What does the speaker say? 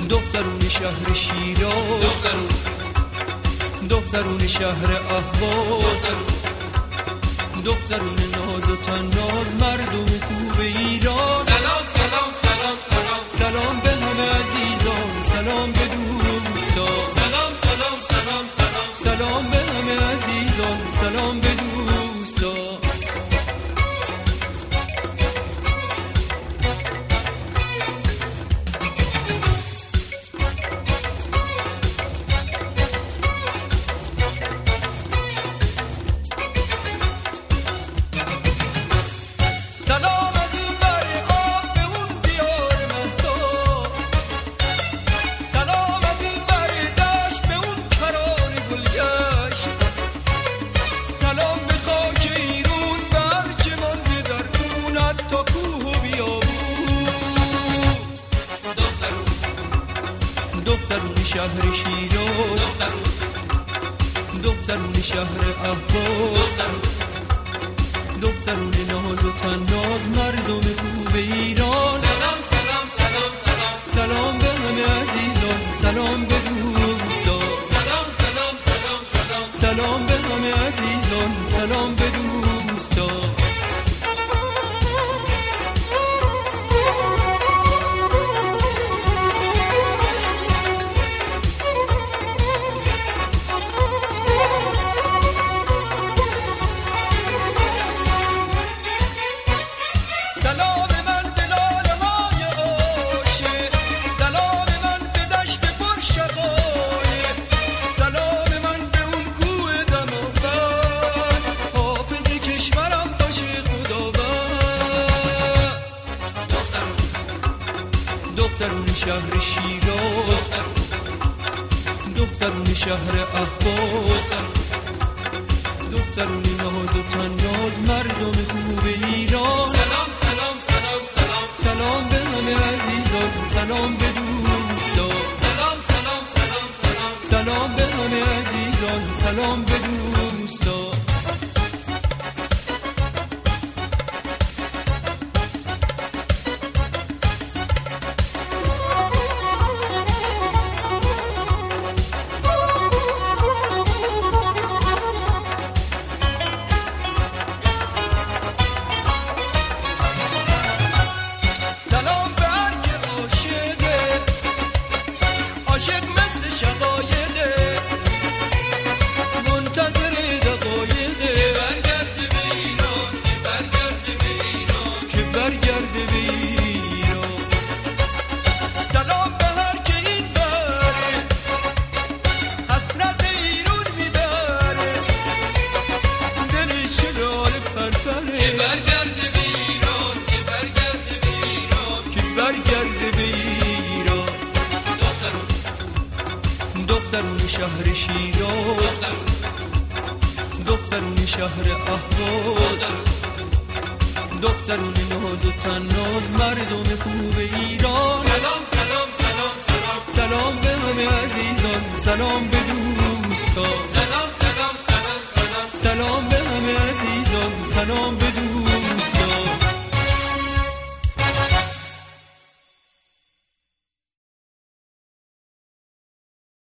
دخترون شهر شیراز، دخترون شهر اهواز، دخترون ناز و تناز، مردم خوب ایران. سلام سلام سلام سلام، سلام به همه عزیزان، سلام به دوستان. سلام سلام سلام سلام، سلام به همه عزیزان، سلام به دوستان. سلام از این بر آب به اون دیار مهتاب، سلام از این بر دشت به اون کران گلگشت، سلام به خاک ایرون به هرچه مانده در خونت تا کوه و بیابون. دخترون شهر شیراز، دخترون شهر اهواز، دخترون ناز و تناز، مردم خوب ایران. سلام سلام سلام سلام، سلام به همه عزیزان، سلام به دوستان. سلام سلام سلام سلام، سلام به همه عزیزان، سلام به دوستان. سلام من به لاله‌های عاشق، سلام من به دشت پر شقایق، سلام من به اون کوه دماوند، حافظ کشورم باشه خداوند. دخترون شهر شیراز، دخترون شهر اهواز، دخترون ناز و تناز، مردم خوب ایران. سلام سلام سلام سلام، سلام به همه عزیزان، سلام به دوستان. سلام سلام سلام سلام، سلام به همه عزیزان، سلام به دوستان. سلام به هر که عاشقه، عاشق مثل شقایقه، منتظر دقایقه، برگرد به ایران، که برگرد به ایران، که برگرده به ایران. سلام به هر که این بره، حسرت ایرون میبره، دلش شلال که پرپره، برگرد به ایران، که برگرد به ایران، که برگرده به ایران. دخترون شهر شیراز، دخترون شهر اهواز، دخترون ناز و تناز، مردم خوب ایران. سلام سلام سلام سلام، سلام به همه عزیزان، سلام به دوستان. سلام سلام سلام سلام، سلام به همه عزیزان، سلام به دوستان.